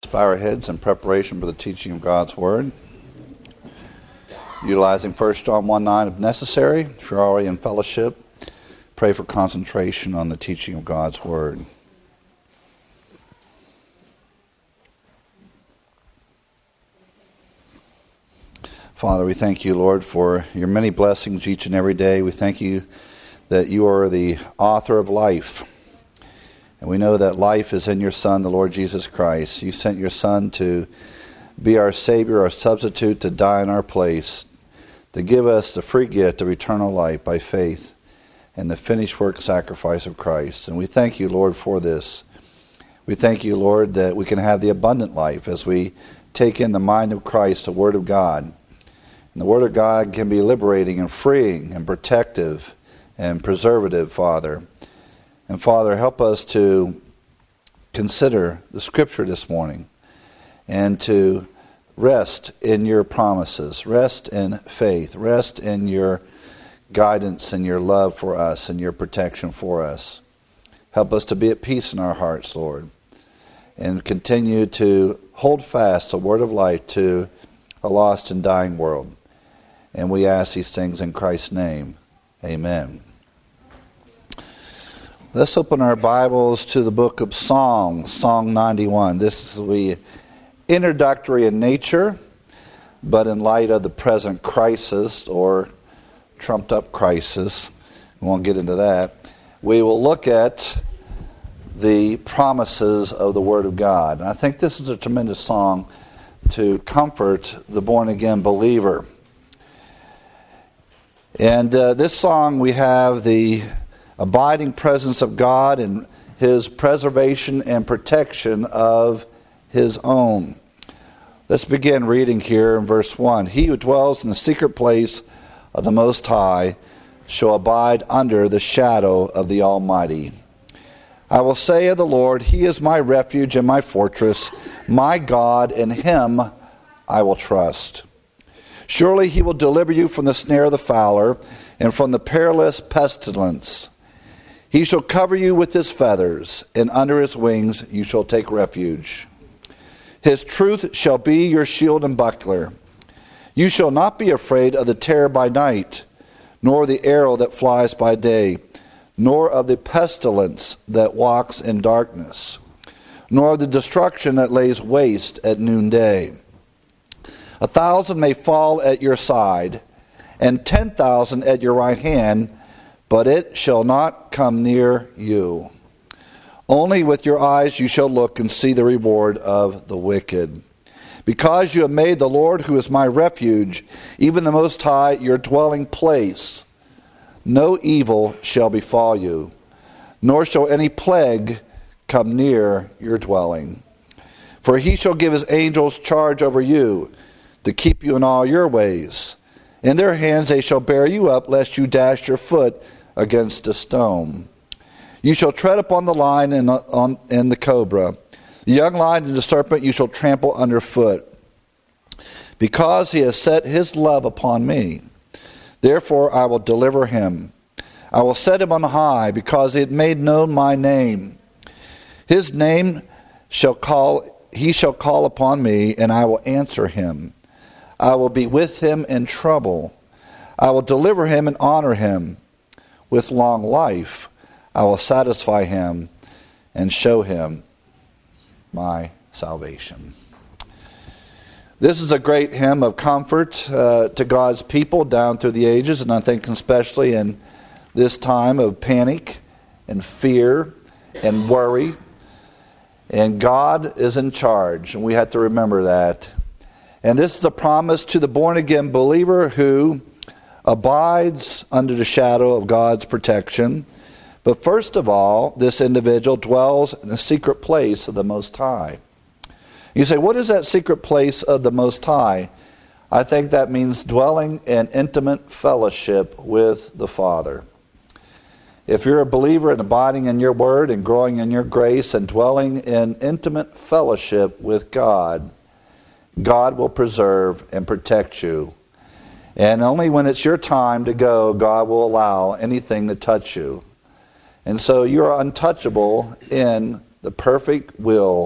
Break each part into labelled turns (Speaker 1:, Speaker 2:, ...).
Speaker 1: bow our heads in preparation for the teaching of God's Word. Utilizing 1 John 1:9 if necessary. If you're already in fellowship, pray for concentration on the teaching of God's Word. Father, we thank you, Lord, for your many blessings each and every day. We thank you that you are the author of life. And we know that life is in your Son, the Lord Jesus Christ. You sent your Son to be our Savior, our substitute, to die in our place, to give us the free gift of eternal life by faith in the finished work sacrifice of Christ. And we thank you, Lord, for this. We thank you, Lord, that we can have the abundant life as we take in the mind of Christ, the Word of God. And the Word of God can be liberating and freeing and protective and preservative, Father. And Father, help us to consider the Scripture this morning and to rest in your promises, rest in faith, rest in your guidance and your love for us and your protection for us. Help us to be at peace in our hearts, Lord, and continue to hold fast the word of life to a lost and dying world. And we ask these things in Christ's name. Amen. Let's open our Bibles to the book of Psalms, Psalm 91. This is introductory in nature, but in light of the present crisis or trumped-up crisis, we won't get into that, we will look at the promises of the Word of God. And I think this is a tremendous song to comfort the born-again believer. And this song, we have the abiding presence of God and His preservation and protection of His own. Let's begin reading here in verse 1. He who dwells in the secret place of the Most High shall abide under the shadow of the Almighty. I will say of the Lord, He is my refuge and my fortress, my God, in Him I will trust. Surely He will deliver you from the snare of the fowler and from the perilous pestilence. He shall cover you with His feathers, and under His wings you shall take refuge. His truth shall be your shield and buckler. You shall not be afraid of the terror by night, nor the arrow that flies by day, nor of the pestilence that walks in darkness, nor of the destruction that lays waste at noonday. 1,000 may fall at your side, and 10,000 at your right hand, but it shall not come near you. Only with your eyes you shall look and see the reward of the wicked. Because you have made the Lord, who is my refuge, even the Most High, your dwelling place, no evil shall befall you, nor shall any plague come near your dwelling. For He shall give His angels charge over you, to keep you in all your ways. In their hands they shall bear you up, lest you dash your foot against a stone. You shall tread upon the lion and the cobra. The young lion and the serpent you shall trample underfoot. Because He has set His love upon me, therefore I will deliver him. I will set him on high, because He had made known my name. His name he shall call upon me, and I will answer him. I will be with him in trouble. I will deliver him and honor him. With long life I will satisfy him and show him my salvation. This is a great hymn of comfort to God's people down through the ages, and I think especially in this time of panic and fear and worry. And God is in charge, and we have to remember that. And this is a promise to the born-again believer who abides under the shadow of God's protection. But first of all, this individual dwells in the secret place of the Most High. You say, what is that secret place of the Most High? I think that means dwelling in intimate fellowship with the Father. If you're a believer and abiding in your word and growing in your grace and dwelling in intimate fellowship with God, God will preserve and protect you. And only when it's your time to go, God will allow anything to touch you. And so you're untouchable in the perfect will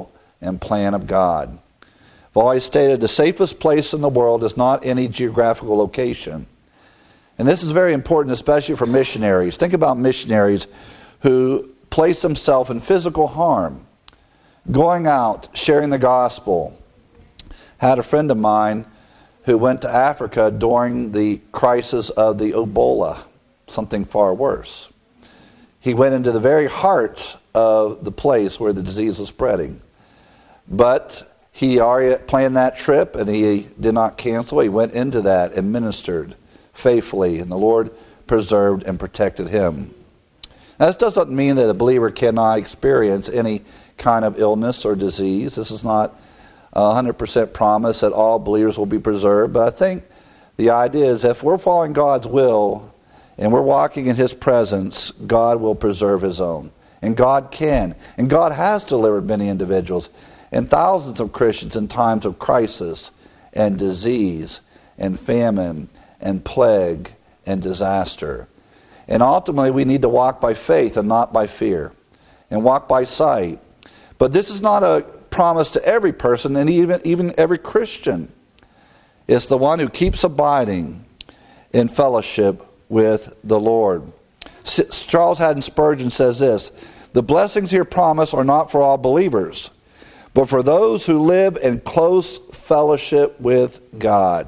Speaker 1: and plan of God. I've always stated the safest place in the world is not any geographical location. And this is very important, especially for missionaries. Think about missionaries who place themselves in physical harm, going out, sharing the gospel. I had a friend of mine who went to Africa during the crisis of the Ebola, something far worse. He went into the very heart of the place where the disease was spreading. But he already planned that trip, and he did not cancel. He went into that and ministered faithfully, and the Lord preserved and protected him. Now, this doesn't mean that a believer cannot experience any kind of illness or disease. This is not 100% promise that all believers will be preserved, but I think the idea is if we're following God's will and we're walking in His presence, God will preserve His own. And God can. And God has delivered many individuals and thousands of Christians in times of crisis and disease and famine and plague and disaster. And ultimately we need to walk by faith and not by fear, and walk by sight. But this is not a promise to every person, and even every Christian. It's the one who keeps abiding in fellowship with the Lord. Charles Haddon Spurgeon says this: the blessings here promised are not for all believers, but for those who live in close fellowship with God.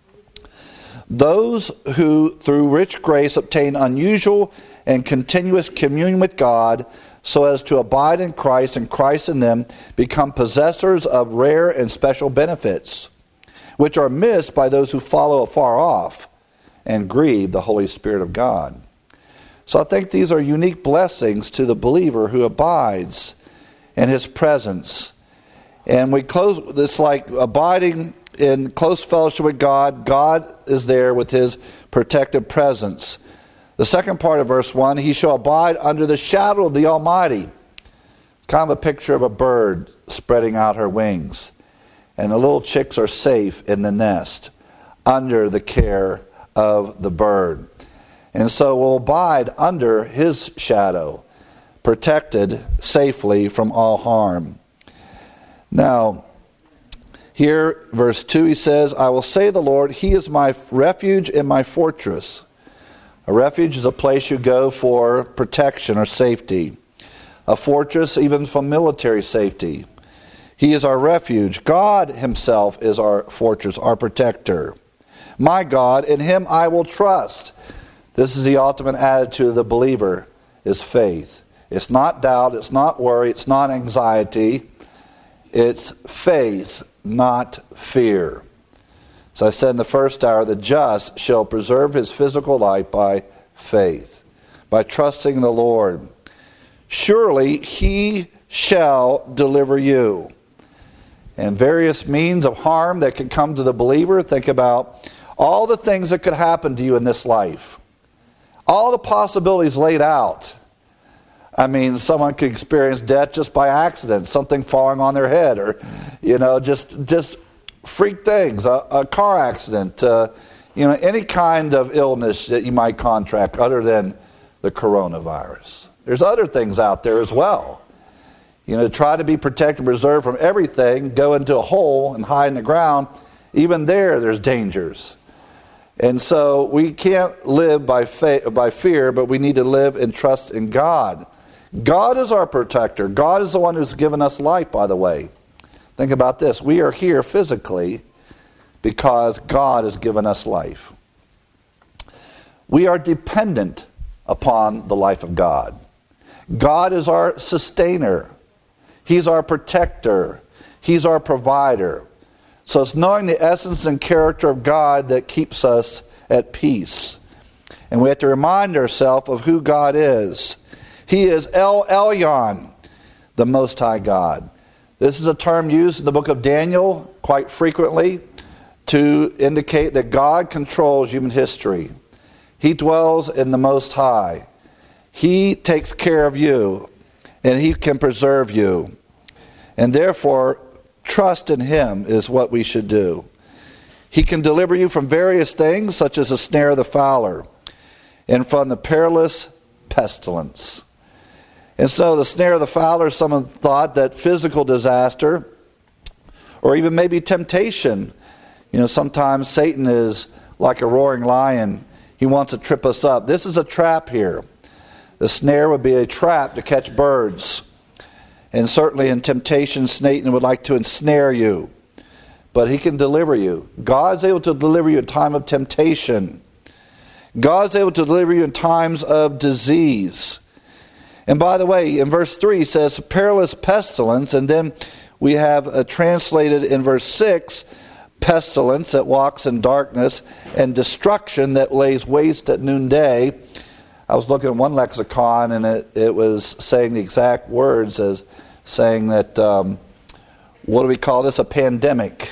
Speaker 1: Those who, through rich grace, obtain unusual and continuous communion with God, so as to abide in Christ and Christ in them, become possessors of rare and special benefits, which are missed by those who follow afar off and grieve the Holy Spirit of God. So I think these are unique blessings to the believer who abides in His presence. And we close this like abiding in close fellowship with God. God is there with His protective presence. The second part of verse 1, he shall abide under the shadow of the Almighty. It's kind of a picture of a bird spreading out her wings. And the little chicks are safe in the nest under the care of the bird. And so we'll abide under His shadow, protected safely from all harm. Now, here, verse 2, he says, I will say the Lord, He is my refuge and my fortress. A refuge is a place you go for protection or safety. A fortress, even from military safety. He is our refuge. God Himself is our fortress, our protector. My God, in Him I will trust. This is the ultimate attitude of the believer, is faith. It's not doubt, it's not worry, it's not anxiety. It's faith, not fear. As I said in the first hour, the just shall preserve his physical life by faith, by trusting the Lord. Surely He shall deliver you. And various means of harm that could come to the believer. Think about all the things that could happen to you in this life. All the possibilities laid out. I mean, someone could experience death just by accident, something falling on their head, or, just freak things, a car accident, any kind of illness that you might contract other than the coronavirus. There's other things out there as well. Try to be protected and preserved from everything, go into a hole and hide in the ground. Even there's dangers. And so we can't live by fear, but we need to live and trust in God. God is our protector. God is the one who's given us life, by the way. Think about this. We are here physically because God has given us life. We are dependent upon the life of God. God is our sustainer. He's our protector. He's our provider. So it's knowing the essence and character of God that keeps us at peace. And we have to remind ourselves of who God is. He is El Elyon, the Most High God. This is a term used in the book of Daniel quite frequently to indicate that God controls human history. He dwells in the Most High. He takes care of you, and He can preserve you. And therefore, trust in Him is what we should do. He can deliver you from various things, such as the snare of the fowler, and from the perilous pestilence. And so the snare of the fowler, someone thought that physical disaster or even maybe temptation. Sometimes Satan is like a roaring lion. He wants to trip us up. This is a trap here. The snare would be a trap to catch birds. And certainly in temptation, Satan would like to ensnare you. But he can deliver you. God's able to deliver you in time of temptation. God's able to deliver you in times of disease. And by the way, in verse 3 it says, perilous pestilence. And then we have translated in verse 6, pestilence that walks in darkness, and destruction that lays waste at noonday. I was looking at one lexicon, and it was saying the exact words as saying that, what do we call this? A pandemic.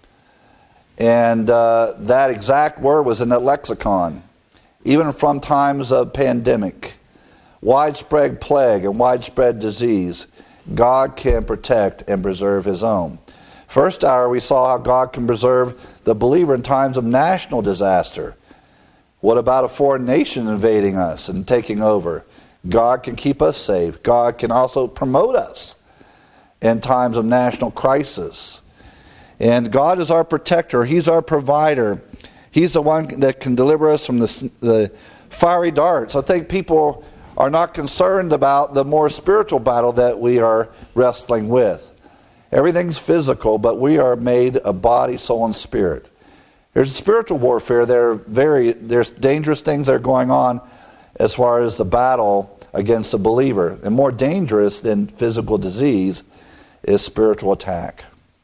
Speaker 1: And that exact word was in that lexicon. Even from times of pandemic, widespread plague and widespread disease, God can protect and preserve his own. First hour, we saw how God can preserve the believer in times of national disaster. What about a foreign nation invading us and taking over? God can keep us safe. God can also promote us in times of national crisis. And God is our protector. He's our provider. He's the one that can deliver us from the fiery darts. I think people are not concerned about the more spiritual battle that we are wrestling with. Everything's physical, but we are made of body, soul, and spirit. There's spiritual warfare. There's dangerous things that are going on as far as the battle against the believer. And more dangerous than physical disease is spiritual attack.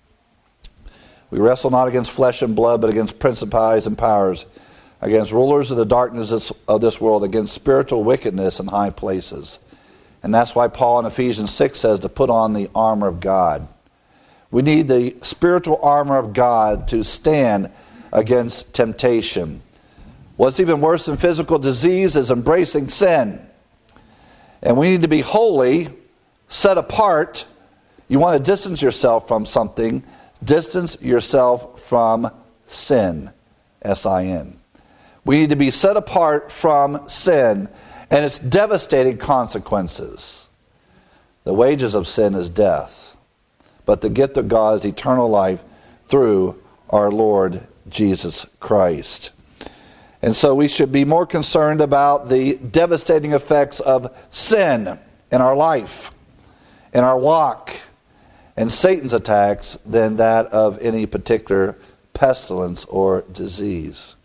Speaker 1: We wrestle not against flesh and blood, but against principalities and powers, against rulers of the darkness of this world, against spiritual wickedness in high places. And that's why Paul in Ephesians 6 says to put on the armor of God. We need the spiritual armor of God to stand against temptation. What's even worse than physical disease is embracing sin. And we need to be holy, set apart. You want to distance yourself from something, distance yourself from sin, S-I-N. We need to be set apart from sin and its devastating consequences. The wages of sin is death, but the gift of God is eternal life through our Lord Jesus Christ. And so we should be more concerned about the devastating effects of sin in our life, in our walk, and Satan's attacks than that of any particular pestilence or disease.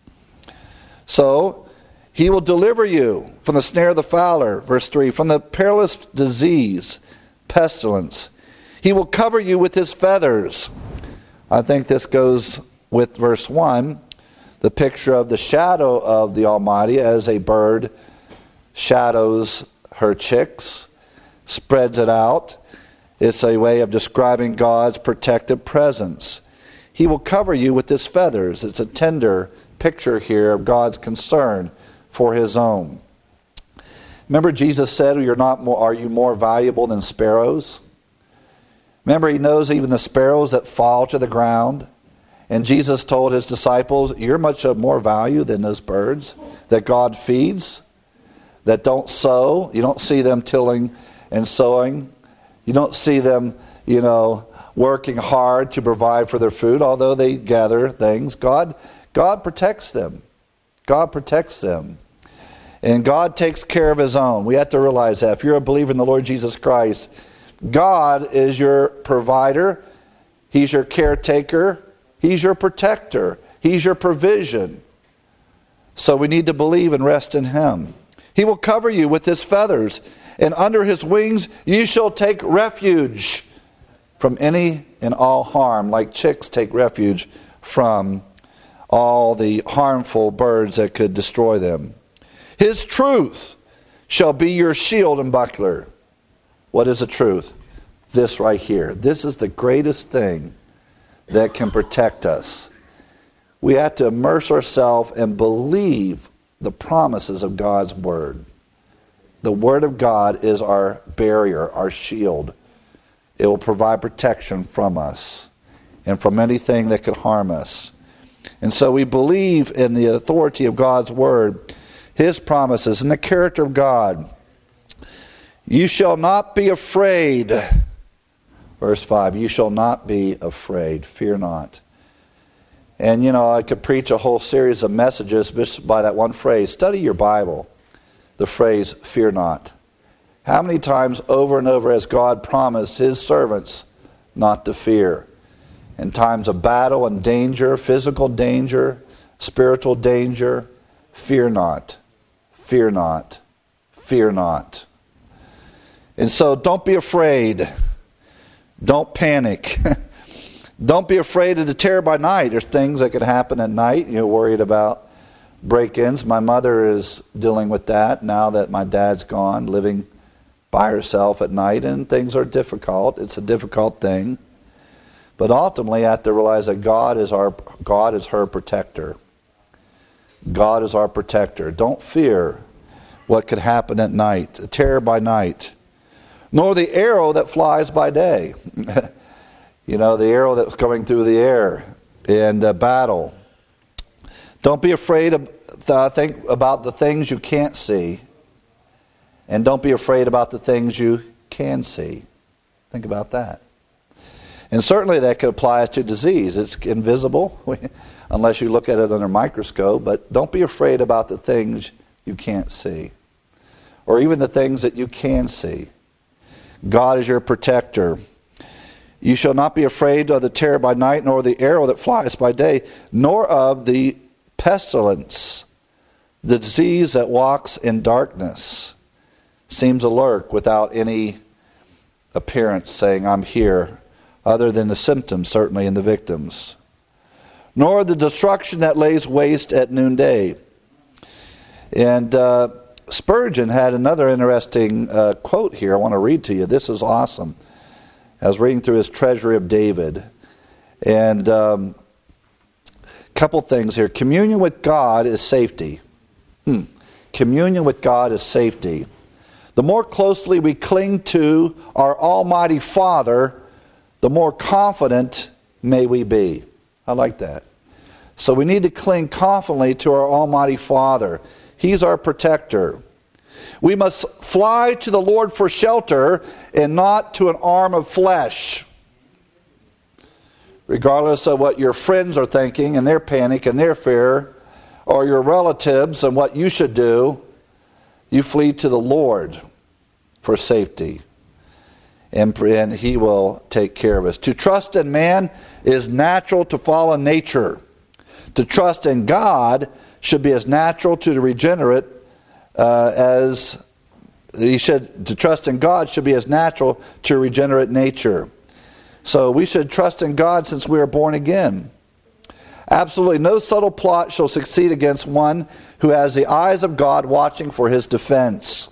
Speaker 1: So, he will deliver you from the snare of the fowler, verse 3, from the perilous disease, pestilence. He will cover you with his feathers. I think this goes with verse 1, the picture of the shadow of the Almighty as a bird shadows her chicks, spreads it out. It's a way of describing God's protective presence. He will cover you with his feathers. It's a tender picture here of God's concern for his own. Remember Jesus said, are you more valuable than sparrows? Remember, he knows even the sparrows that fall to the ground. And Jesus told his disciples, you're much of more value than those birds that God feeds, that don't sow. You don't see them tilling and sowing. You don't see them, working hard to provide for their food, although they gather things. God protects them. God protects them. And God takes care of his own. We have to realize that. If you're a believer in the Lord Jesus Christ, God is your provider. He's your caretaker. He's your protector. He's your provision. So we need to believe and rest in him. He will cover you with his feathers, and under his wings you shall take refuge from any and all harm, like chicks take refuge from all the harmful birds that could destroy them. His truth shall be your shield and buckler. What is the truth? This right here. This is the greatest thing that can protect us. We have to immerse ourselves and believe the promises of God's word. The word of God is our barrier, our shield. It will provide protection from us and from anything that could harm us. And so we believe in the authority of God's word, his promises, and the character of God. You shall not be afraid. Verse 5, you shall not be afraid. Fear not. And I could preach a whole series of messages just by that one phrase. Study your Bible. The phrase, fear not. How many times over and over has God promised his servants not to fear? In times of battle and danger, physical danger, spiritual danger, fear not. Fear not. Fear not. And so don't be afraid. Don't panic. Don't be afraid of the terror by night. There's things that could happen at night. You're worried about break-ins. My mother is dealing with that now that my dad's gone, living by herself at night, and things are difficult. It's a difficult thing. But ultimately, I have to realize that God is her protector. God is our protector. Don't fear what could happen at night, the terror by night, nor the arrow that flies by day. The arrow that's going through the air in battle. Don't be afraid of think about the things you can't see. And don't be afraid about the things you can see. Think about that. And certainly that could apply to disease. It's invisible unless you look at it under a microscope. But don't be afraid about the things you can't see. Or even the things that you can see. God is your protector. You shall not be afraid of the terror by night, nor the arrow that flies by day, nor of the pestilence, the disease that walks in darkness, seems to lurk without any appearance saying, I'm here, other than the symptoms, certainly, in the victims. Nor the destruction that lays waste at noonday. And Spurgeon had another interesting quote here I want to read to you. This is awesome. I was reading through his Treasury of David. And a couple things here. Communion with God is safety. Communion with God is safety. The more closely we cling to our Almighty Father, the more confident may we be. I like that. So we need to cling confidently to our Almighty Father. He's our protector. We must fly to the Lord for shelter and not to an arm of flesh. Regardless of what your friends are thinking and their panic and their fear, or your relatives and what you should do, you flee to the Lord for safety. And He will take care of us. To trust in man is natural to fallen nature. To trust in God should be as natural to the regenerate to trust in God should be as natural to regenerate nature. So we should trust in God since we are born again. Absolutely no subtle plot shall succeed against one who has the eyes of God watching for his defense.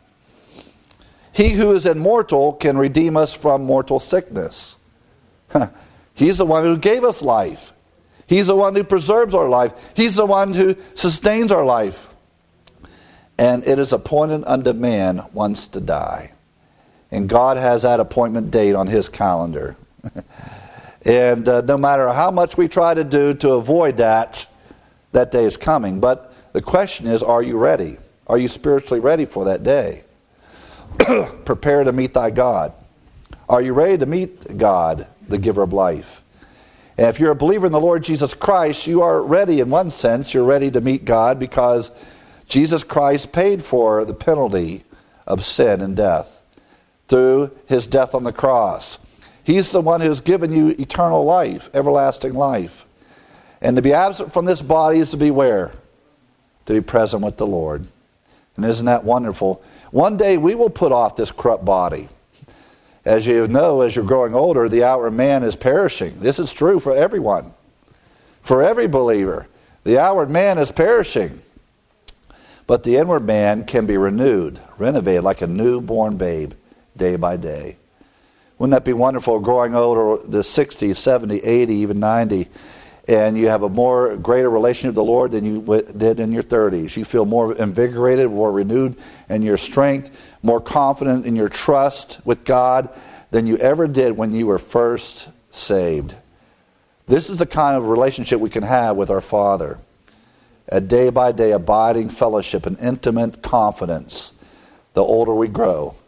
Speaker 1: He who is immortal can redeem us from mortal sickness. He's the one who gave us life. He's the one who preserves our life. He's the one who sustains our life. And it is appointed unto man once to die. And God has that appointment date on His calendar. And no matter how much we try to do to avoid that, that day is coming. But the question is, are you ready? Are you spiritually ready for that day? Prepare to meet thy God. Are you ready to meet God, the giver of life? And if you're a believer in the Lord Jesus Christ, you are ready in one sense. You're ready to meet God because Jesus Christ paid for the penalty of sin and death through His death on the cross. He's the one who's given you eternal life, everlasting life. And to be absent from this body is to be where? To be present with the Lord. And isn't that wonderful? One day we will put off this corrupt body. As you know, as you're growing older, the outward man is perishing. This is true for everyone. For every believer. The outward man is perishing. But the inward man can be renewed, renovated like a newborn babe day by day. Wouldn't that be wonderful, growing older, the 60, 70, 80, even 90, and you have a greater relationship with the Lord than you did in your 30s. You feel more invigorated, more renewed in your strength, more confident in your trust with God than you ever did when you were first saved. This is the kind of relationship we can have with our Father. A day-by-day abiding fellowship and intimate confidence the older we grow.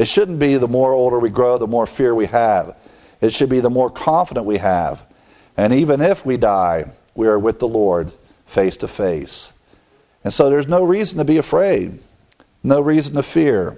Speaker 1: It shouldn't be the more older we grow, the more fear we have. It should be the more confident we have. And even if we die, we are with the Lord face to face. And so there's no reason to be afraid. No reason to fear.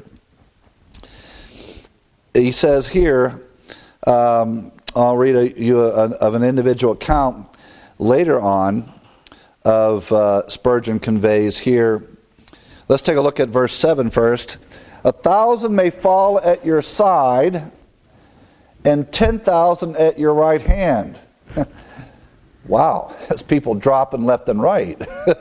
Speaker 1: He says here, I'll read you of an individual account later on of Spurgeon conveys here. Let's take a look at verse 7 first. 1,000 may fall at your side, and 10,000 at your right hand. Wow, that's people dropping left and right.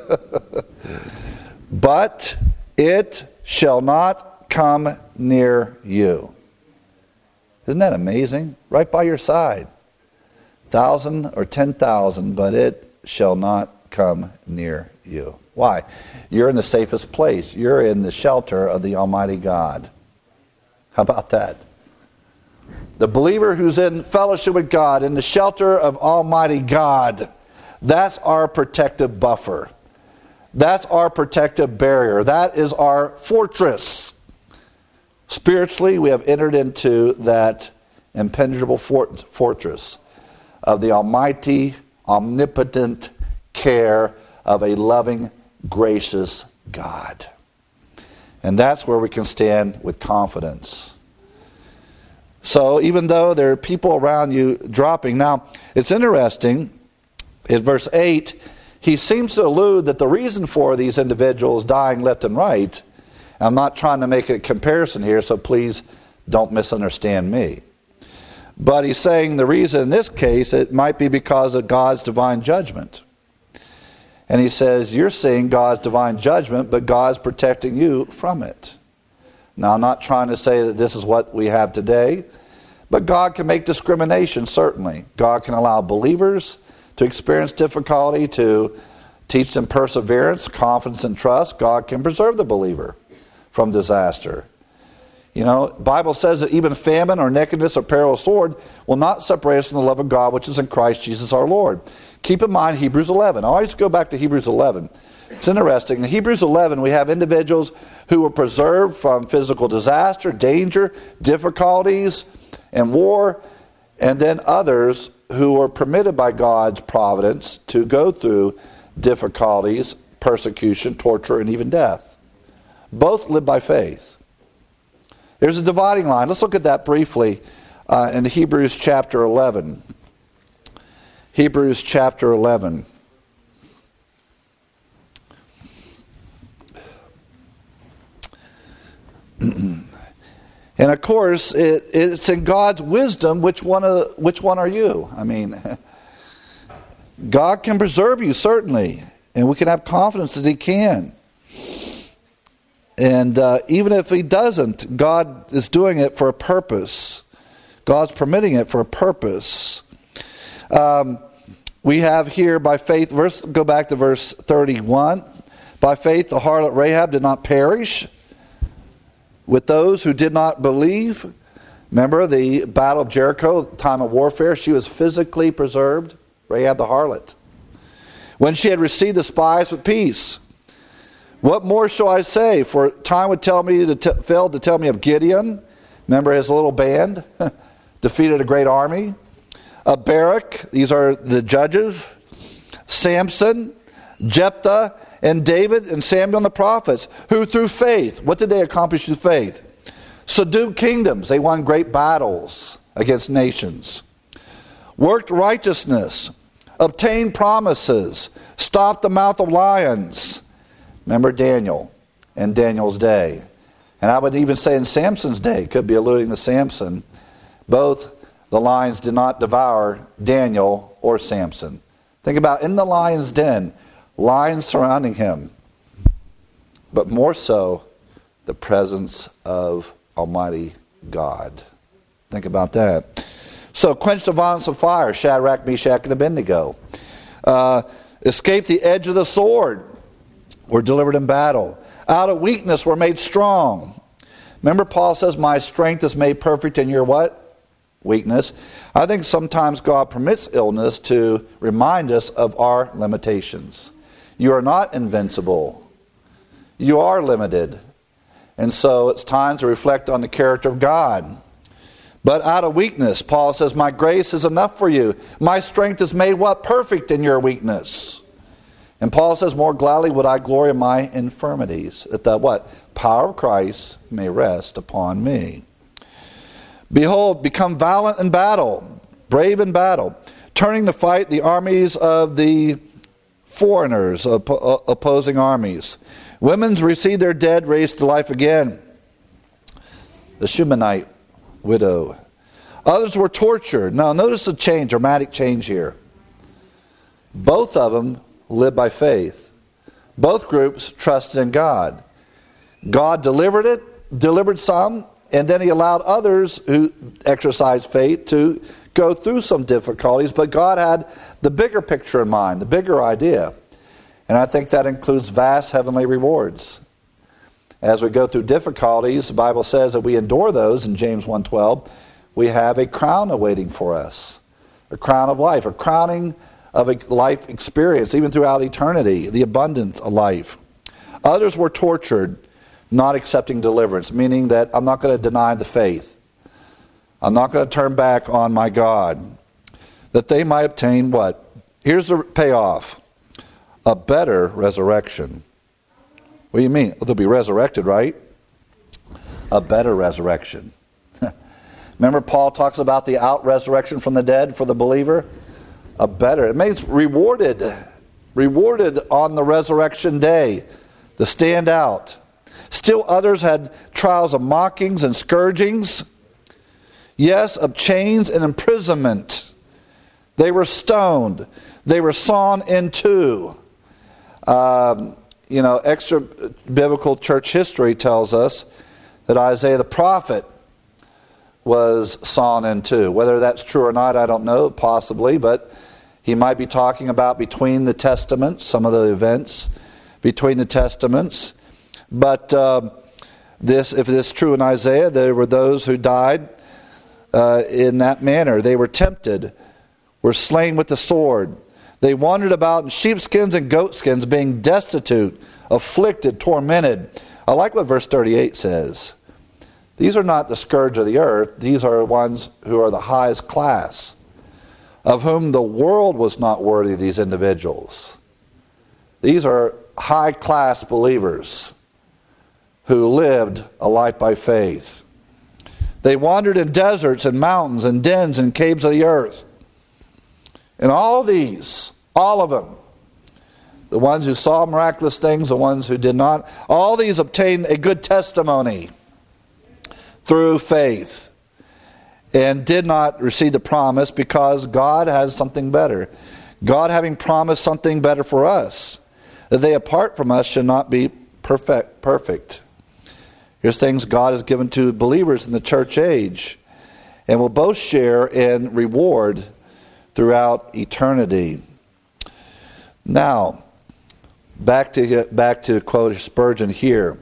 Speaker 1: But it shall not come near you. Isn't that amazing? Right by your side. 1,000 or 10,000, but it shall not come near you. Why? You're in the safest place. You're in the shelter of the Almighty God. How about that? The believer who's in fellowship with God, in the shelter of Almighty God, that's our protective buffer. That's our protective barrier. That is our fortress. Spiritually, we have entered into that impenetrable fortress of the almighty, omnipotent care of a loving, gracious God. And that's where we can stand with confidence. So even though there are people around you dropping, now it's interesting, in verse 8, he seems to allude that the reason for these individuals dying left and right, I'm not trying to make a comparison here, so please don't misunderstand me. But he's saying the reason in this case, it might be because of God's divine judgment. And he says, you're seeing God's divine judgment, but God's protecting you from it. Now, I'm not trying to say that this is what we have today, but God can make discrimination, certainly. God can allow believers to experience difficulty, to teach them perseverance, confidence, and trust. God can preserve the believer from disaster. You know, the Bible says that even famine or nakedness or peril or sword will not separate us from the love of God which is in Christ Jesus our Lord. Keep in mind Hebrews 11. I always go back to Hebrews 11. It's interesting. In Hebrews 11, we have individuals who were preserved from physical disaster, danger, difficulties, and war, and then others who were permitted by God's providence to go through difficulties, persecution, torture, and even death. Both lived by faith. There's a dividing line. Let's look at that briefly in Hebrews chapter 11. Hebrews chapter 11. And of course, it's in God's wisdom. Which one are you? I mean, God can preserve you, certainly, and we can have confidence that He can. And even if He doesn't, God is doing it for a purpose. God's permitting it for a purpose. We have here by faith, go back to verse 31. By faith, the harlot Rahab did not perish with those who did not believe. Remember the battle of Jericho, time of warfare, she was physically preserved, Rahab the harlot. When she had received the spies with peace. What more shall I say? For time would tell me fail to tell me of Gideon. Remember his little band defeated a great army. Of Barak, these are the judges. Samson, Jephthah, and David, and Samuel and the prophets, who through faith, what did they accomplish through faith? Subdued kingdoms. They won great battles against nations. Worked righteousness. Obtained promises. Stopped the mouth of lions. Remember Daniel and Daniel's day. And I would even say in Samson's day, could be alluding to Samson, both the lions did not devour Daniel or Samson. Think about in the lion's den, lions surrounding him, but more so the presence of Almighty God. Think about that. So quench the violence of fire, Shadrach, Meshach, and Abednego. Escape the edge of the sword, were delivered in battle. Out of weakness were made strong. Remember Paul says, my strength is made perfect in your what? Weakness. I think sometimes God permits illness to remind us of our limitations. You are not invincible. You are limited. And so it's time to reflect on the character of God. But out of weakness, Paul says, my grace is enough for you. My strength is made what? Perfect in your weakness. And Paul says, more gladly would I glory in my infirmities, that the what? Power of Christ may rest upon me. Behold, become valiant in battle, brave in battle, turning to fight the armies of the foreigners, opposing armies. Women receive their dead raised to life again. The Shunammite widow. Others were tortured. Now notice the change, dramatic change here. Both of them lived by faith. Both groups trusted in God. God delivered some, and then he allowed others who exercised faith to go through some difficulties, but God had the bigger picture in mind, the bigger idea. And I think that includes vast heavenly rewards. As we go through difficulties, the Bible says that we endure those, in James 1:12, we have a crown awaiting for us. A crown of life, a crowning of a life experience, even throughout eternity, the abundance of life. Others were tortured, not accepting deliverance, meaning that I'm not going to deny the faith. I'm not going to turn back on my God. That they might obtain what? Here's the payoff. A better resurrection. What do you mean? They'll be resurrected, right? A better resurrection. Remember Paul talks about the out-resurrection from the dead for the believer? A better. It means rewarded on the resurrection day to stand out. Still others had trials of mockings and scourgings. Yes, of chains and imprisonment. They were stoned. They were sawn in two. Extra biblical church history tells us that Isaiah the prophet was sawn in two. Whether that's true or not, I don't know, possibly, but he might be talking about between the testaments, some of the events between the testaments. But if this is true in Isaiah, there were those who died in that manner. They were tempted, were slain with the sword. They wandered about in sheepskins and goatskins, being destitute, afflicted, tormented. I like what verse 38 says. These are not the scourge of the earth. These are ones who are the highest class, of whom the world was not worthy, these individuals. These are high-class believers who lived a life by faith. They wandered in deserts and mountains and dens and caves of the earth. And all these, all of them, the ones who saw miraculous things, the ones who did not, all these obtained a good testimony through faith and did not receive the promise because God has something better. God having promised something better for us, that they apart from us should not be perfect. Here's things God has given to believers in the church age, and will both share in reward throughout eternity. Now, back to quote Spurgeon here.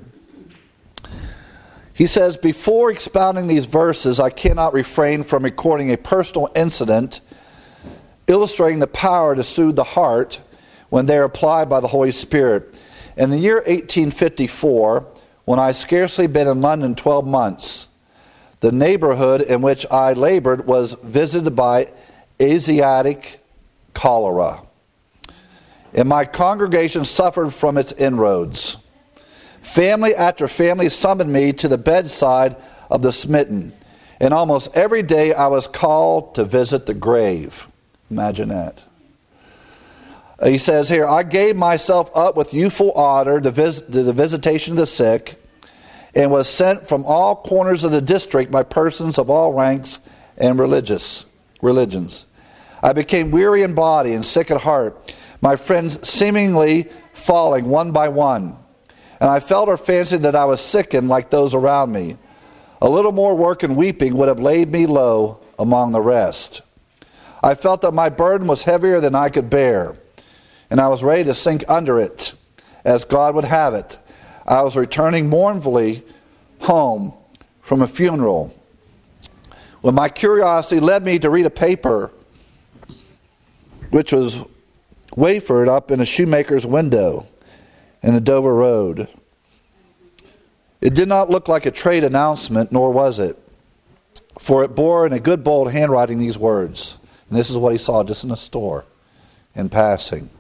Speaker 1: He says, before expounding these verses, I cannot refrain from recording a personal incident illustrating the power to soothe the heart when they are applied by the Holy Spirit. In the year 1854, when I had scarcely been in London 12 months, the neighborhood in which I labored was visited by Asiatic cholera, and my congregation suffered from its inroads. Family after family summoned me to the bedside of the smitten, and almost every day I was called to visit the grave. Imagine that. He says here, I gave myself up with youthful ardor to the visitation of the sick, and was sent from all corners of the district by persons of all ranks and religions. I became weary in body and sick at heart, my friends seemingly falling one by one. And I felt or fancied that I was sickened like those around me. A little more work and weeping would have laid me low among the rest. I felt that my burden was heavier than I could bear, and I was ready to sink under it, as God would have it. I was returning mournfully home from a funeral, when my curiosity led me to read a paper which was wafered up in a shoemaker's window in the Dover Road. It did not look like a trade announcement, nor was it. For it bore in a good bold handwriting these words. And this is what he saw just in a store in passing.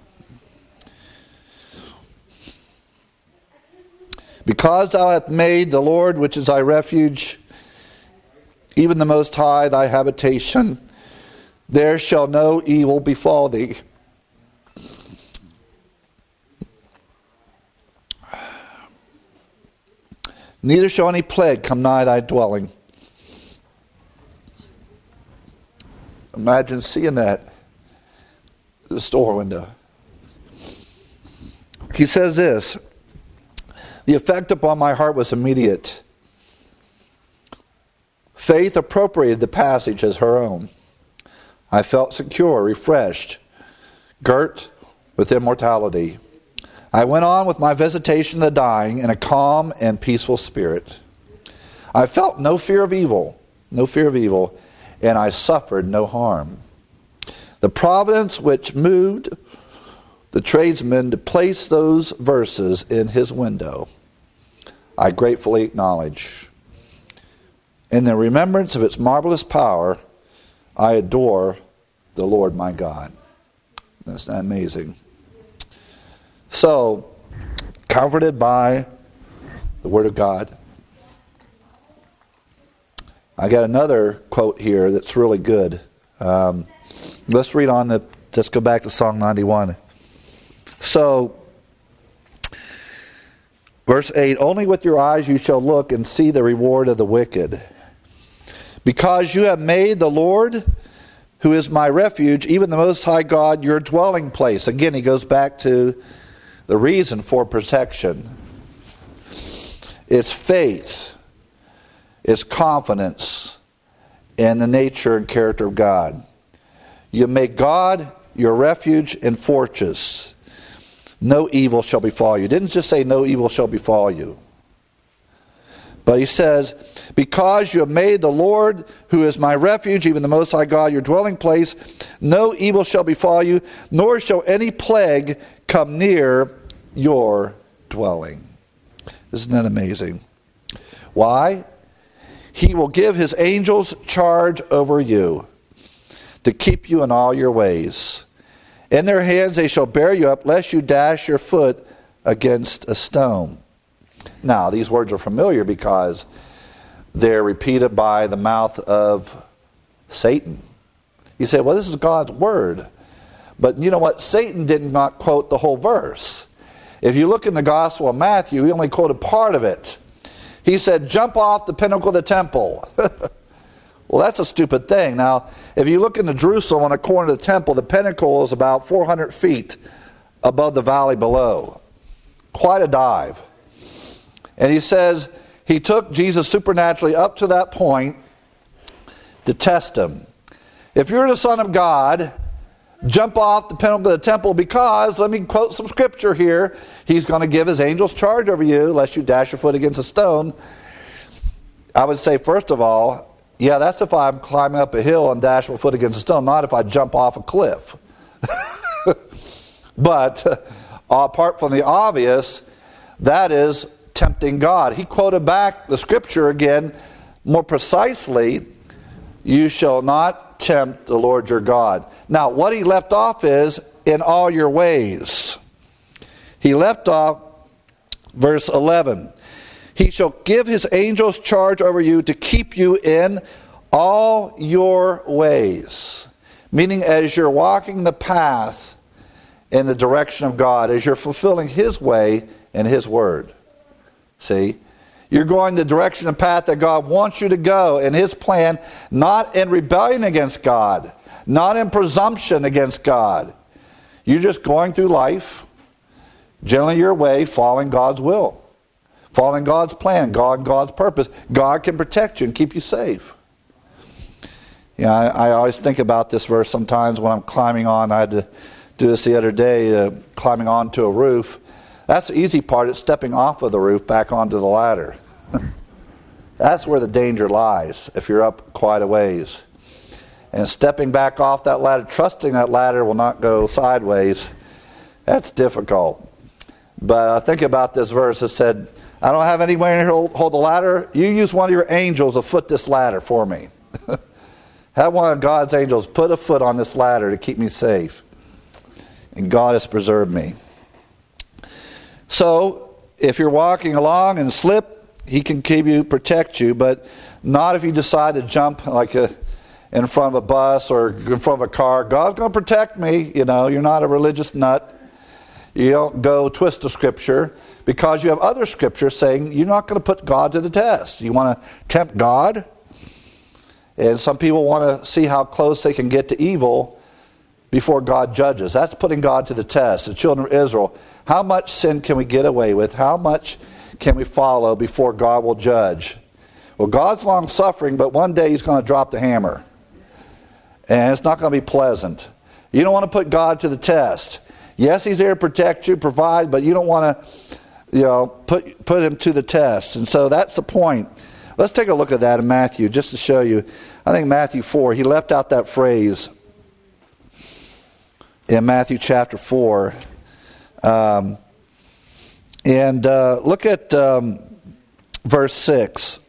Speaker 1: Because thou hast made the Lord, which is thy refuge, even the Most High, thy habitation, there shall no evil befall thee. Neither shall any plague come nigh thy dwelling. Imagine seeing that in the store window. He says this, the effect upon my heart was immediate. Faith appropriated the passage as her own. I felt secure, refreshed, girt with immortality. I went on with my visitation of the dying in a calm and peaceful spirit. I felt no fear of evil, and I suffered no harm. The providence which moved the tradesman to place those verses in his window, I gratefully acknowledge. In the remembrance of its marvelous power, I adore the Lord my God. That's not amazing. So, comforted by the Word of God. I got another quote here that's really good. Let's read on let's go back to Psalm 91. So, verse 8, only with your eyes you shall look and see the reward of the wicked. Because you have made the Lord, who is my refuge, even the Most High God, your dwelling place. Again, he goes back to the reason for protection. It's faith. It's confidence in the nature and character of God. You make God your refuge and fortress. No evil shall befall you. He didn't just say no evil shall befall you. But he says, because you have made the Lord, who is my refuge, even the Most High God, your dwelling place, no evil shall befall you, nor shall any plague come near your dwelling. Isn't that amazing? Why? He will give his angels charge over you to keep you in all your ways. In their hands they shall bear you up, lest you dash your foot against a stone. Now, these words are familiar because they're repeated by the mouth of Satan. You say, well, this is God's word. But you know what? Satan did not quote the whole verse. If you look in the Gospel of Matthew, he only quoted part of it. He said, jump off the pinnacle of the temple. Well, that's a stupid thing. Now, if you look into Jerusalem on a corner of the temple, the pinnacle is about 400 feet above the valley below. Quite a dive. And he says he took Jesus supernaturally up to that point to test him. If you're the Son of God, jump off the pinnacle of the temple because, let me quote some scripture here, he's going to give his angels charge over you lest you dash your foot against a stone. I would say, first of all, yeah, that's if I'm climbing up a hill and dash my foot against a stone, not if I jump off a cliff. But apart from the obvious, that is tempting God. He quoted back the scripture again more precisely, you shall not tempt the Lord your God. Now, what he left off is, in all your ways. He left off verse 11. He shall give his angels charge over you to keep you in all your ways. Meaning, as you're walking the path in the direction of God, as you're fulfilling his way and his word. See? You're going the direction and path that God wants you to go in his plan, not in rebellion against God, not in presumption against God. You're just going through life, generally your way, following God's will, following God's plan, God's purpose. God can protect you and keep you safe. Yeah, I always think about this verse sometimes when I'm climbing on. I had to do this the other day, climbing onto a roof. That's the easy part. It's stepping off of the roof back onto the ladder. That's where the danger lies if you're up quite a ways. And stepping back off that ladder, trusting that ladder will not go sideways, that's difficult. But I think about this verse. It said, I don't have anyone here to hold the ladder. You use one of your angels to foot this ladder for me. Have one of God's angels put a foot on this ladder to keep me safe. And God has preserved me. So, if you're walking along and slip, he can keep you, protect you, but not if you decide to jump like in front of a bus or in front of a car. God's going to protect me. You know, you're not a religious nut. You don't go twist the scripture because you have other scriptures saying you're not going to put God to the test. You want to tempt God? And some people want to see how close they can get to evil before God judges. That's putting God to the test. The children of Israel, how much sin can we get away with? How much can we follow before God will judge? Well, God's long-suffering, but one day he's going to drop the hammer. And it's not going to be pleasant. You don't want to put God to the test. Yes, he's there to protect you, provide, but you don't want to, put him to the test. And so that's the point. Let's take a look at that in Matthew, just to show you. I think Matthew 4, he left out that phrase in Matthew chapter 4. Look at verse 6.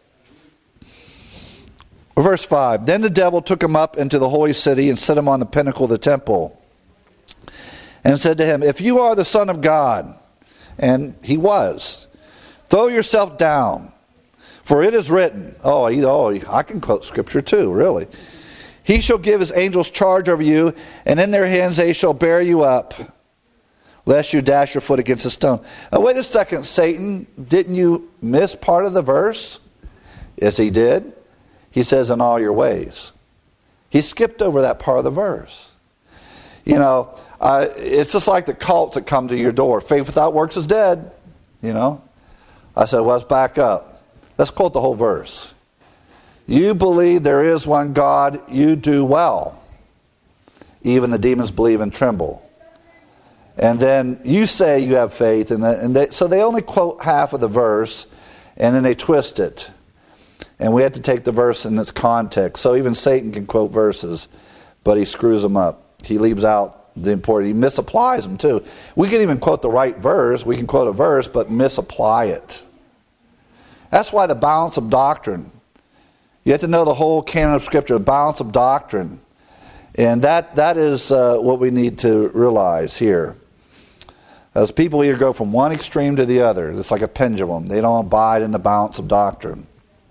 Speaker 1: Verse 5. Then the devil took him up into the holy city and set him on the pinnacle of the temple. And said to him, if you are the Son of God, and he was, throw yourself down, for it is written, I can quote scripture too, really. He shall give his angels charge over you, and in their hands they shall bear you up, lest you dash your foot against a stone. Now wait a second, Satan, didn't you miss part of the verse? Yes, he did. He says, in all your ways. He skipped over that part of the verse. It's just like the cults that come to your door. Faith without works is dead. I said, well, let's back up. Let's quote the whole verse. You believe there is one God, you do well. Even the demons believe and tremble. And then you say you have faith. So they only quote half of the verse, and then they twist it. And we have to take the verse in its context. So even Satan can quote verses, but he screws them up. He leaves out the important. He misapplies them too. We can even quote the right verse. We can quote a verse, but misapply it. That's why the balance of doctrine. You have to know the whole canon of Scripture, the balance of doctrine. And that is what we need to realize here. As people either go from one extreme to the other. It's like a pendulum. They don't abide in the balance of doctrine.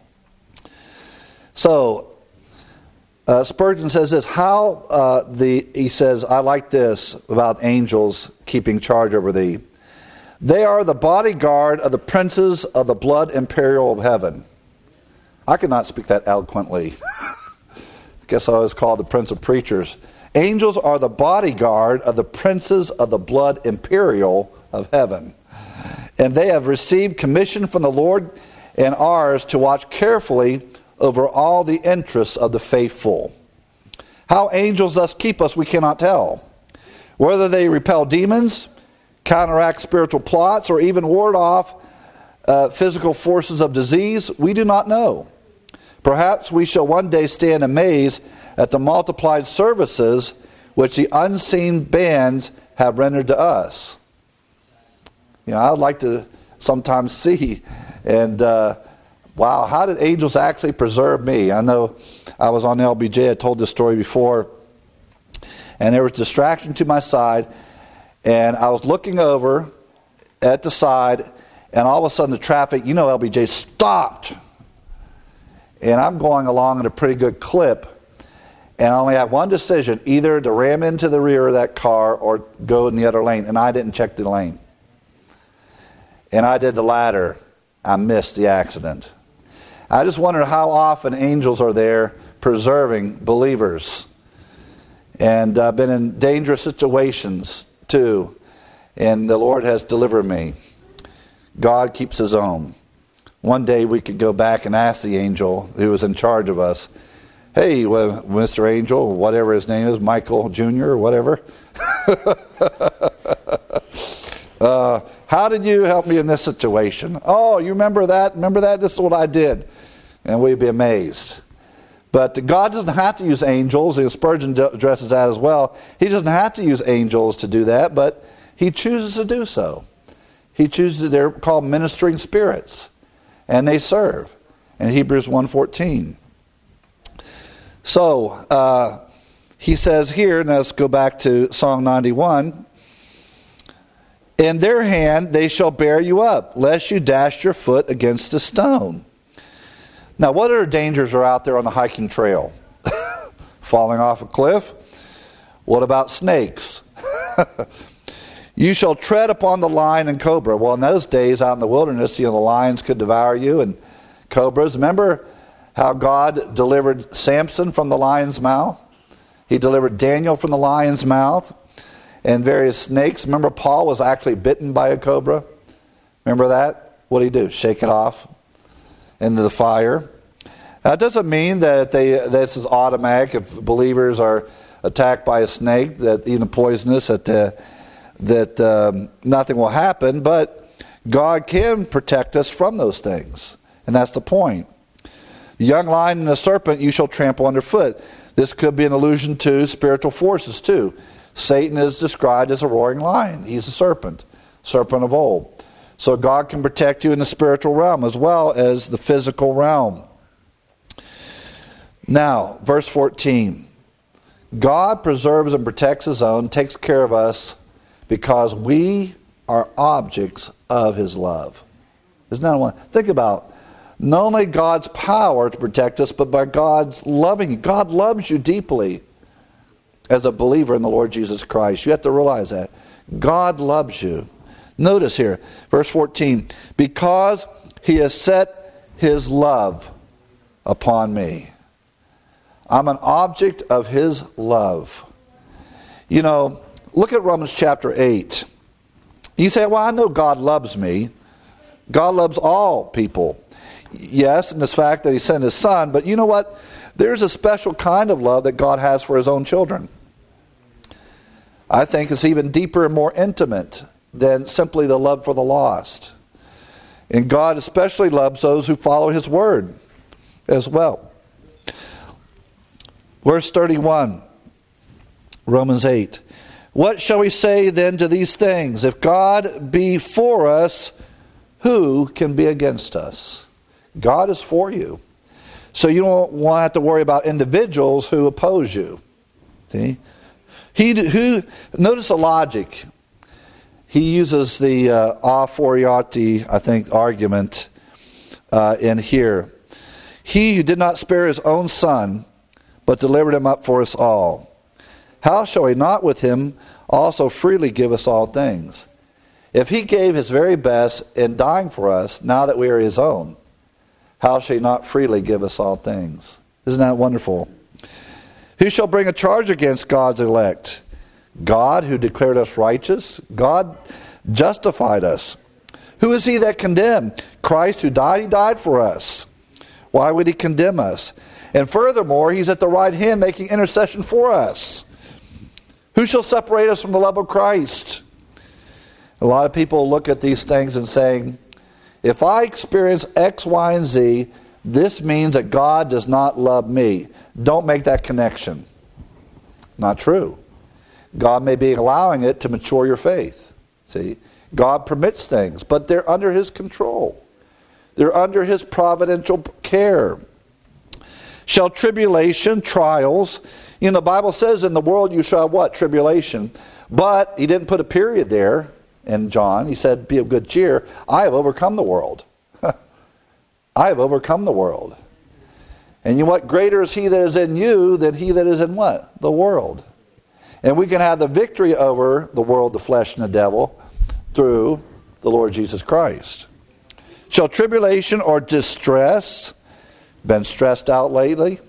Speaker 1: So, Spurgeon says this, he says, I like this about angels keeping charge over thee. They are the bodyguard of the princes of the blood imperial of heaven. I could not speak that eloquently. I guess I was called the prince of preachers. Angels are the bodyguard of the princes of the blood imperial of heaven. And they have received commission from the Lord and ours to watch carefully over all the interests of the faithful. How angels thus keep us, we cannot tell. Whether they repel demons, counteract spiritual plots, or even ward off physical forces of disease, we do not know. Perhaps we shall one day stand amazed at the multiplied services which the unseen bands have rendered to us. I would like to sometimes see and wow, how did angels actually preserve me? I know I was on LBJ, I told this story before, and there was distraction to my side, and I was looking over at the side, and all of a sudden the traffic, LBJ stopped. And I'm going along at a pretty good clip, and I only had one decision, either to ram into the rear of that car or go in the other lane, and I didn't check the lane. And I did the latter. I missed the accident. I just wonder how often angels are there preserving believers. And I've been in dangerous situations too. And the Lord has delivered me. God keeps his own. One day we could go back and ask the angel who was in charge of us, hey, well, Mr. Angel, whatever his name is, Michael Jr. or whatever. How did you help me in this situation? Oh, you remember that? Remember that? This is what I did. And we'd be amazed. But God doesn't have to use angels. And Spurgeon addresses that as well. He doesn't have to use angels to do that, but he chooses to do so. He chooses, they're called ministering spirits, and they serve in Hebrews 1:14. So, he says here, now let's go back to Psalm 91, in their hand they shall bear you up, lest you dash your foot against a stone. Now, what other dangers are out there on the hiking trail? Falling off a cliff? What about snakes? You shall tread upon the lion and cobra. Well, in those days out in the wilderness, the lions could devour you and cobras. Remember how God delivered Samson from the lion's mouth? He delivered Daniel from the lion's mouth and various snakes. Remember Paul was actually bitten by a cobra? Remember that? What did he do? Shake it off into the fire. That doesn't mean that this is automatic. If believers are attacked by a snake, that even poisonous, that nothing will happen. But God can protect us from those things. And that's the point. The young lion and the serpent you shall trample underfoot. This could be an allusion to spiritual forces too. Satan is described as a roaring lion. He's a serpent of old. So God can protect you in the spiritual realm as well as the physical realm. Now, verse 14. God preserves and protects his own, takes care of us because we are objects of his love. Isn't that one? Think about not only God's power to protect us, but by God's loving you. God loves you deeply as a believer in the Lord Jesus Christ. You have to realize that. God loves you. Notice here, verse 14, because he has set his love upon me. I'm an object of his love. You know, look at Romans chapter 8. You say, well, I know God loves me. God loves all people. Yes, in this fact that he sent his son, but you know what? There's a special kind of love that God has for his own children. I think it's even deeper and more intimate than simply the love for the lost. And God especially loves those who follow his word as well. Verse 31, Romans 8. What shall we say then to these things? If God be for us, who can be against us? God is for you. So you don't want to have to worry about individuals who oppose you. See? Notice the logic. He uses the a fortiori, I think, argument in here. He who did not spare his own son, but delivered him up for us all, how shall he not with him also freely give us all things? If he gave his very best in dying for us, now that we are his own, how shall he not freely give us all things? Isn't that wonderful? Who shall bring a charge against God's elect? God, who declared us righteous. God justified us. Who is he that condemned? Christ, who died, he died for us. Why would he condemn us? And furthermore, he's at the right hand making intercession for us. Who shall separate us from the love of Christ? A lot of people look at these things and saying, if I experience X, Y, and Z, this means that God does not love me. Don't make that connection. Not true. God may be allowing it to mature your faith. See, God permits things, but they're under his control. They're under his providential care. Shall tribulation, trials, the Bible says in the world you shall have what? Tribulation. But he didn't put a period there in John. He said, be of good cheer. I have overcome the world. I have overcome the world. And you know what? Greater is he that is in you than he that is in what? The world. And we can have the victory over the world, the flesh, and the devil through the Lord Jesus Christ. Shall tribulation or distress, been stressed out lately?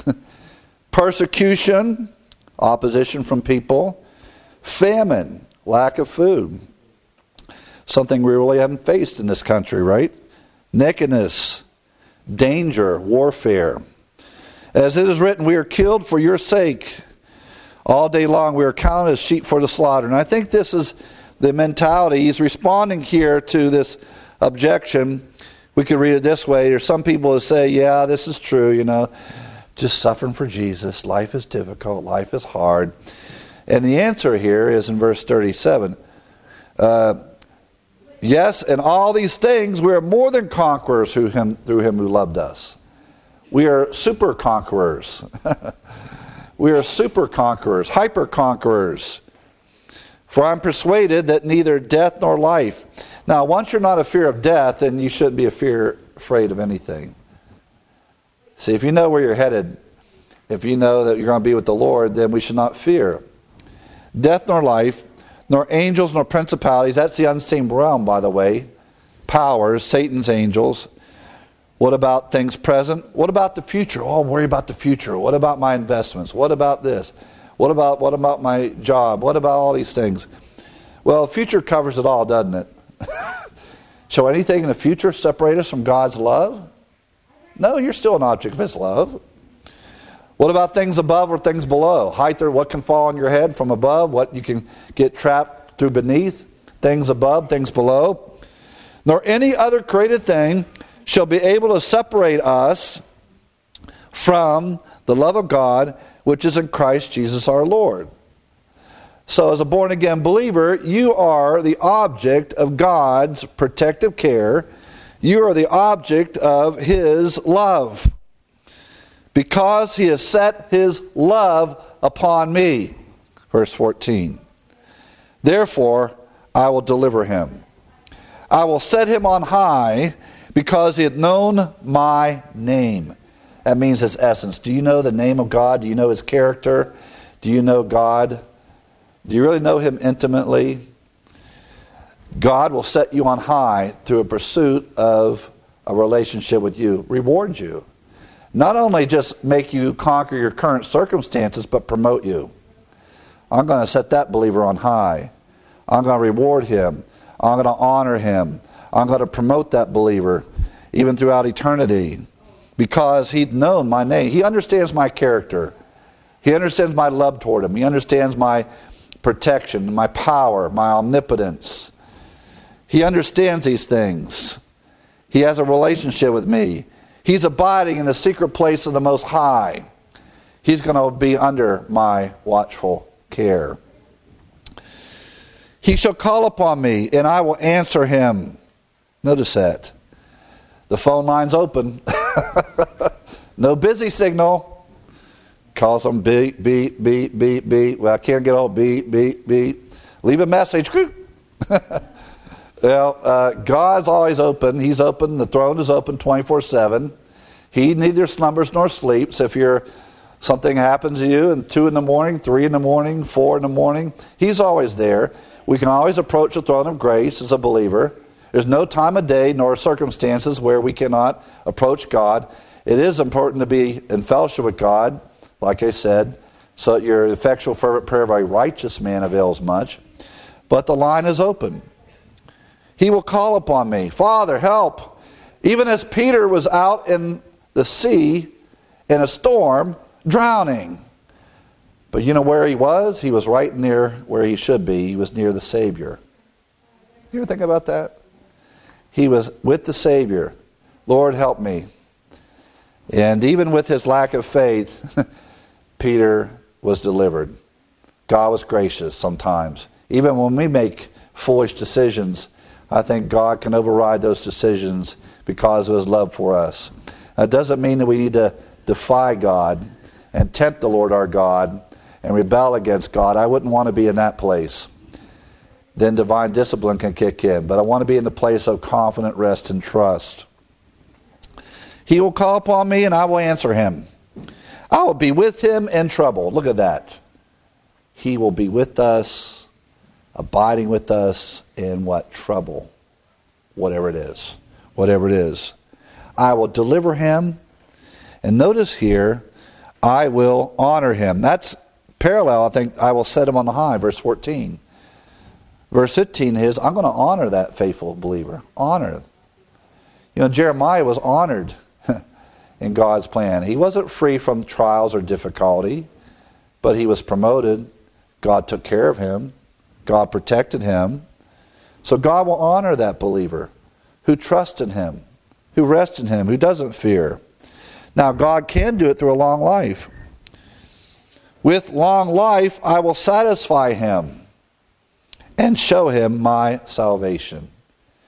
Speaker 1: Persecution, opposition from people. Famine, lack of food. Something we really haven't faced in this country, right? Nakedness, danger, warfare. As it is written, we are killed for your sake. All day long we are counted as sheep for the slaughter. And I think this is the mentality. He's responding here to this objection. We could read it this way. There's some people who say, yeah, this is true, just suffering for Jesus. Life is difficult. Life is hard. And the answer here is in verse 37. Yes, in all these things we are more than conquerors through him who loved us. We are super conquerors. We are super conquerors, hyper conquerors. For I'm persuaded that neither death nor life. Now, once you're not a fear of death, then you shouldn't be afraid of anything. See, if you know where you're headed, if you know that you're going to be with the Lord, then we should not fear. Death nor life, nor angels nor principalities. That's the unseen realm, by the way. Powers, Satan's angels. What about things present? What about the future? Oh, worry about the future. What about my investments? What about this? What about my job? What about all these things? Well, the future covers it all, doesn't it? Shall anything in the future separate us from God's love? No, you're still an object of His love. What about things above or things below? Height or what can fall on your head from above? What you can get trapped through beneath? Things above, things below. Nor any other created thing shall be able to separate us from the love of God, which is in Christ Jesus our Lord. So as a born-again believer, you are the object of God's protective care. You are the object of His love, because He has set His love upon me. Verse 14. Therefore, I will deliver him. I will set him on high, because he hath known my name. That means His essence. Do you know the name of God? Do you know His character? Do you know God? Do you really know Him intimately? God will set you on high through a pursuit of a relationship with you, reward you. Not only just make you conquer your current circumstances, but promote you. I'm going to set that believer on high. I'm going to reward him. I'm going to honor him. I'm going to promote that believer even throughout eternity, because he'd known my name. He understands my character. He understands my love toward him. He understands my protection, my power, my omnipotence. He understands these things. He has a relationship with me. He's abiding in the secret place of the Most High. He's going to be under my watchful care. He shall call upon me, and I will answer him. Notice that. The phone line's open. No busy signal. Calls them beep, beep, beep, beep, beep. Well, I can't get all beep, beep, beep. Leave a message. Well, God's always open. He's open. The throne is open 24/7. He neither slumbers nor sleeps. If something happens to you at 2 in the morning, 3 in the morning, 4 in the morning, He's always there. We can always approach the throne of grace as a believer. There's no time of day nor circumstances where we cannot approach God. It is important to be in fellowship with God, like I said, so that your effectual fervent prayer of a righteous man avails much. But the line is open. He will call upon me. Father, help. Even as Peter was out in the sea in a storm, drowning. But you know where he was? He was right near where he should be. He was near the Savior. You ever think about that? He was with the Savior. Lord, help me. And even with his lack of faith, Peter was delivered. God was gracious sometimes. Even when we make foolish decisions, I think God can override those decisions because of His love for us. That doesn't mean that we need to defy God and tempt the Lord our God and rebel against God. I wouldn't want to be in that place. Then divine discipline can kick in. But I want to be in the place of confident rest and trust. He will call upon me and I will answer him. I will be with him in trouble. Look at that. He will be with us, abiding with us in what? Trouble. Whatever it is. Whatever it is. I will deliver him. And notice here, I will honor him. That's parallel, I think, I will set him on the high, verse 14. Verse 15 is, I'm going to honor that faithful believer. Honor. You know, Jeremiah was honored in God's plan. He wasn't free from trials or difficulty, but he was promoted. God took care of him. God protected him. So God will honor that believer who trusts in him, who rests in him, who doesn't fear. Now, God can do it through a long life. With long life, I will satisfy him and show him my salvation.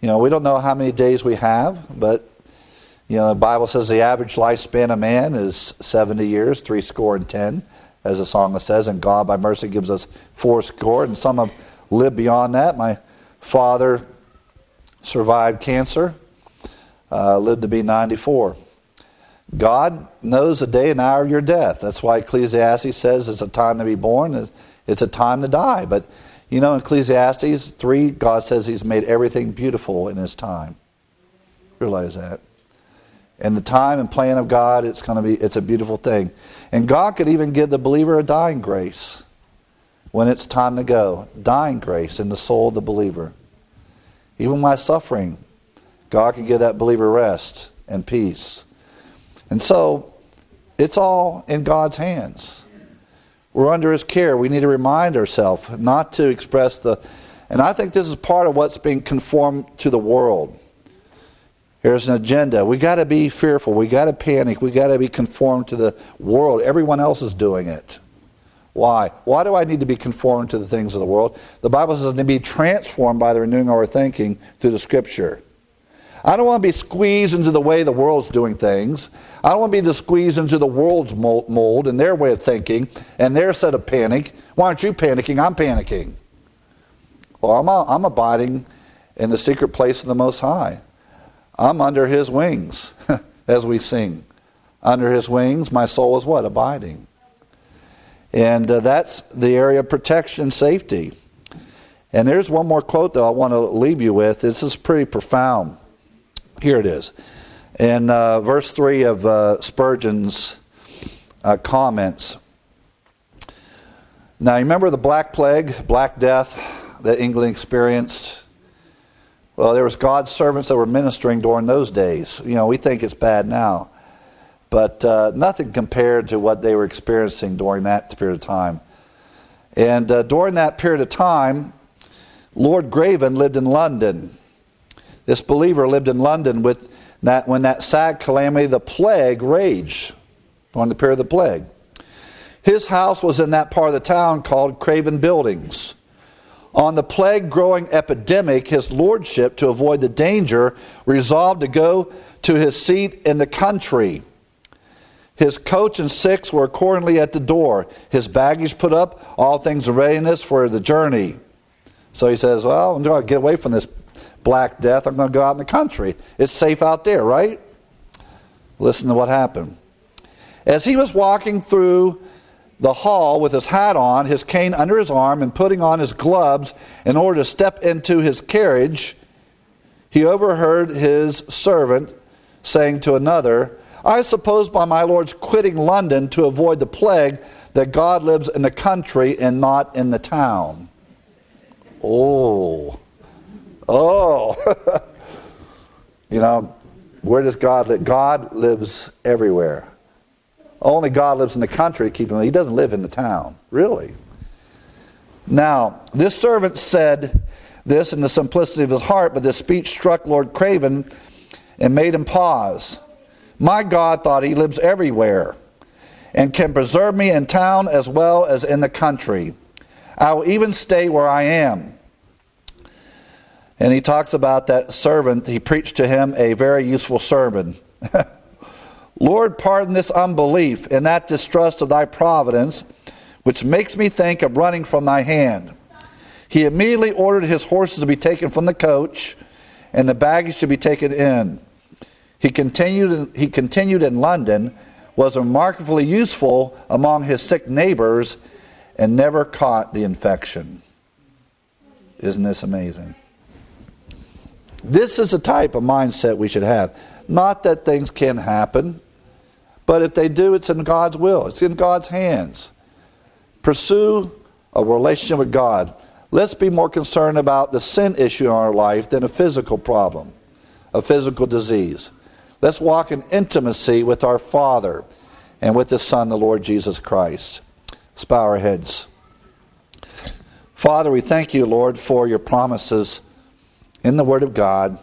Speaker 1: We don't know how many days we have, but the Bible says the average lifespan of man is 70 years, 70, as the song says, and God by mercy gives us 80, and some have lived beyond that. My father survived cancer, lived to be 94. God knows the day and hour of your death. That's why Ecclesiastes says it's a time to be born, it's a time to die. But in Ecclesiastes 3, God says He's made everything beautiful in His time. Realize that. And the time and plan of God, it's a beautiful thing. And God could even give the believer a dying grace when it's time to go. Dying grace in the soul of the believer. Even while suffering, God can give that believer rest and peace. And so, it's all in God's hands. We're under His care. We need to remind ourselves not to express and I think this is part of what's being conformed to the world. There's an agenda. We got to be fearful. We got to panic. We got to be conformed to the world. Everyone else is doing it. Why? Why do I need to be conformed to the things of the world? The Bible says to be transformed by the renewing of our thinking through the Scripture. I don't want to be squeezed into the way the world's doing things. I don't want to be squeezed into the world's mold and their way of thinking and their set of panic. Why aren't you panicking? I'm panicking. Well, I'm abiding in the secret place of the Most High. I'm under His wings, as we sing. Under His wings, my soul is what? Abiding. And that's the area of protection and safety. And there's one more quote, though, I want to leave you with. This is pretty profound. Here it is. In verse 3 of Spurgeon's comments. Now, you remember the Black Plague, Black Death that England experienced? Well, there was God's servants that were ministering during those days. We think it's bad now. But nothing compared to what they were experiencing during that period of time. And during that period of time, Lord Craven lived in London. This believer lived in London when that sad calamity, the plague, raged during the period of the plague. His house was in that part of the town called Craven Buildings. On the plague-growing epidemic, his lordship, to avoid the danger, resolved to go to his seat in the country. His coach and six were accordingly at the door. His baggage put up, all things in readiness for the journey. So he says, well, I'm going to get away from this Black Death. I'm going to go out in the country. It's safe out there, right? Listen to what happened. As he was walking through the hall with his hat on, his cane under his arm, and putting on his gloves in order to step into his carriage, he overheard his servant saying to another, I suppose by my Lord's quitting London to avoid the plague that God lives in the country and not in the town. Oh. Where does God live? God lives everywhere. Only God lives in the country to keep him. He doesn't live in the town. Really. Now, this servant said this in the simplicity of his heart, but this speech struck Lord Craven and made him pause. My God, thought he, lives everywhere and can preserve me in town as well as in the country. I will even stay where I am. And he talks about that servant. He preached to him a very useful sermon. Lord, pardon this unbelief and that distrust of thy providence, which makes me think of running from thy hand. He immediately ordered his horses to be taken from the coach and the baggage to be taken in. He continued in London, was remarkably useful among his sick neighbors, and never caught the infection. Isn't this amazing? This is the type of mindset we should have. Not that things can't happen, but if they do, it's in God's will. It's in God's hands. Pursue a relationship with God. Let's be more concerned about the sin issue in our life than a physical problem, a physical disease. Let's walk in intimacy with our Father and with His Son, the Lord Jesus Christ. Let's bow our heads. Father, we thank you, Lord, for your promises in the Word of God,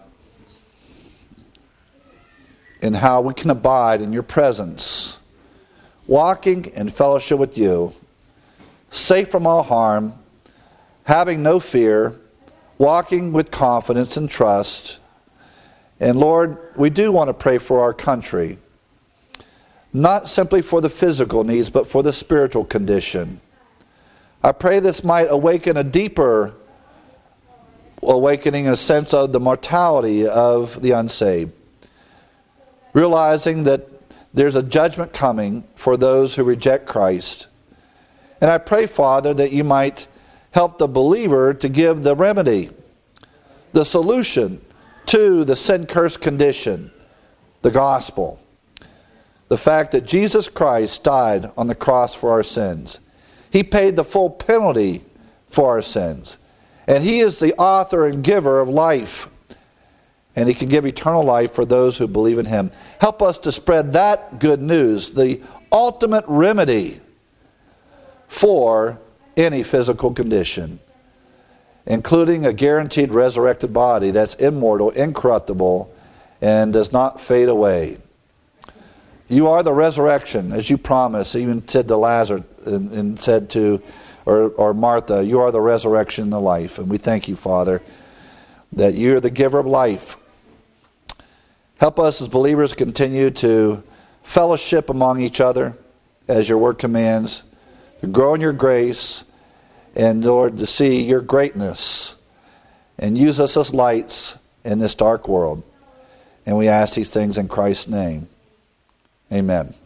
Speaker 1: and how we can abide in your presence, walking in fellowship with you, safe from all harm, having no fear, walking with confidence and trust. And Lord, we do want to pray for our country, not simply for the physical needs, but for the spiritual condition. I pray this might awaken a deeper awakening, a sense of the mortality of the unsaved, realizing that there's a judgment coming for those who reject Christ. And I pray, Father, that you might help the believer to give the remedy, the solution to the sin-cursed condition, the gospel. The fact that Jesus Christ died on the cross for our sins. He paid the full penalty for our sins. And He is the author and giver of life. And He can give eternal life for those who believe in Him. Help us to spread that good news, the ultimate remedy for any physical condition, including a guaranteed resurrected body that's immortal, incorruptible, and does not fade away. You are the resurrection, as you promised, even said to Lazarus and said to, or Martha, you are the resurrection and the life. And we thank you, Father, that you're the giver of life. Help us as believers continue to fellowship among each other as your word commands, to grow in your grace, and Lord, to see your greatness, and use us as lights in this dark world. And we ask these things in Christ's name. Amen.